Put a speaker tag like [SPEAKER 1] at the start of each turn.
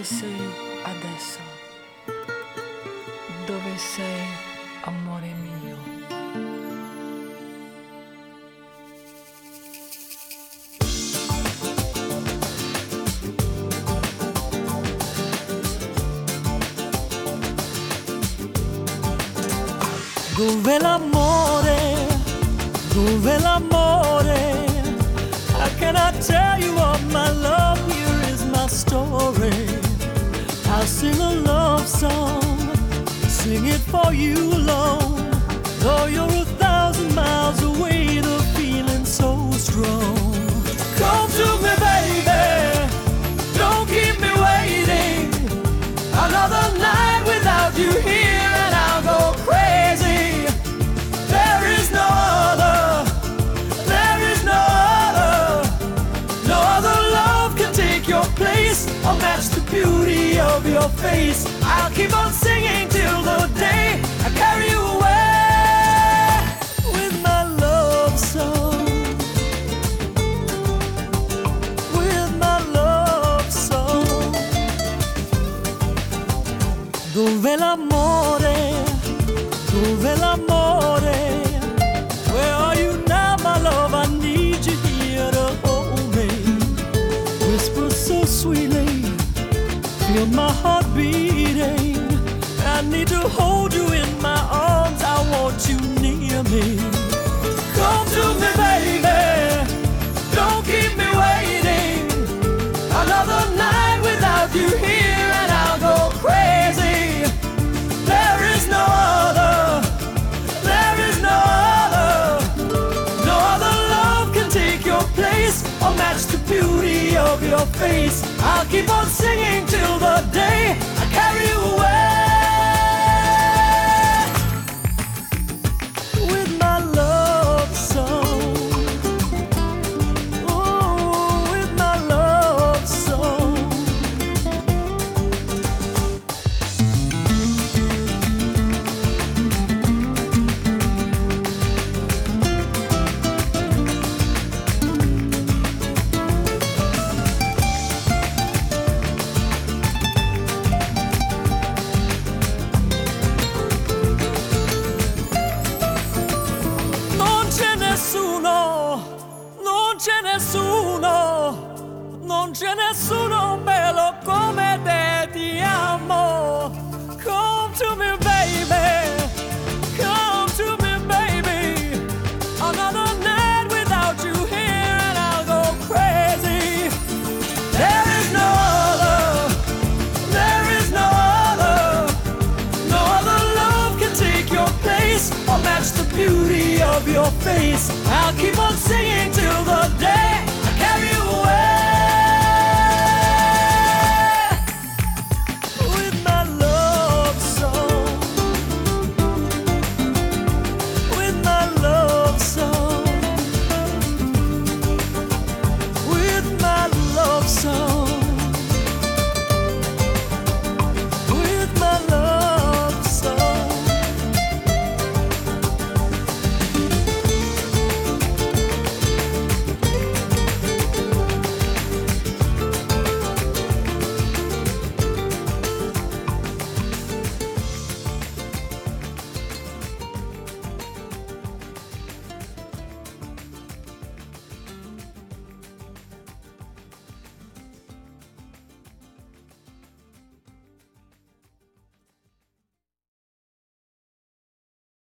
[SPEAKER 1] sei adesso? Dove sei, amore mio?
[SPEAKER 2] Dove l'amore? Dove l'amore? How can I tell you all my love? Here is my story. I'll sing a love song, sing it for you alone. Though you're 1,000 miles away, the feeling's so strong. Come to me, baby, don't keep me waiting. Another night without you here and I'll go crazy. There is no other, there is no other. No other love can take your place or match the beauty of your face. I'll keep on singing till the day I carry you away with my love song. With my love song. Dove l'amore? Dove l'amore? Where are you now, my love? I need you here to hold me. Whisper so sweetly, feel my heart beating. I need to hold you in my arms, I want you near me. Come to me, baby, don't keep me waiting. Another night without you here and I'll go crazy. There is no other, there is no other. No other love can take your place or match the beauty of your face. I'll keep on singing till the day I carry you away with my love song. Oh, with my love song. Non c'è nessuno bello come te, ti amo. Come to me, baby, come to me, baby. Another night without you here and I'll go crazy. There is no other, there is no other. No other love can take your place or match the beauty of your face. I'll keep on singing till the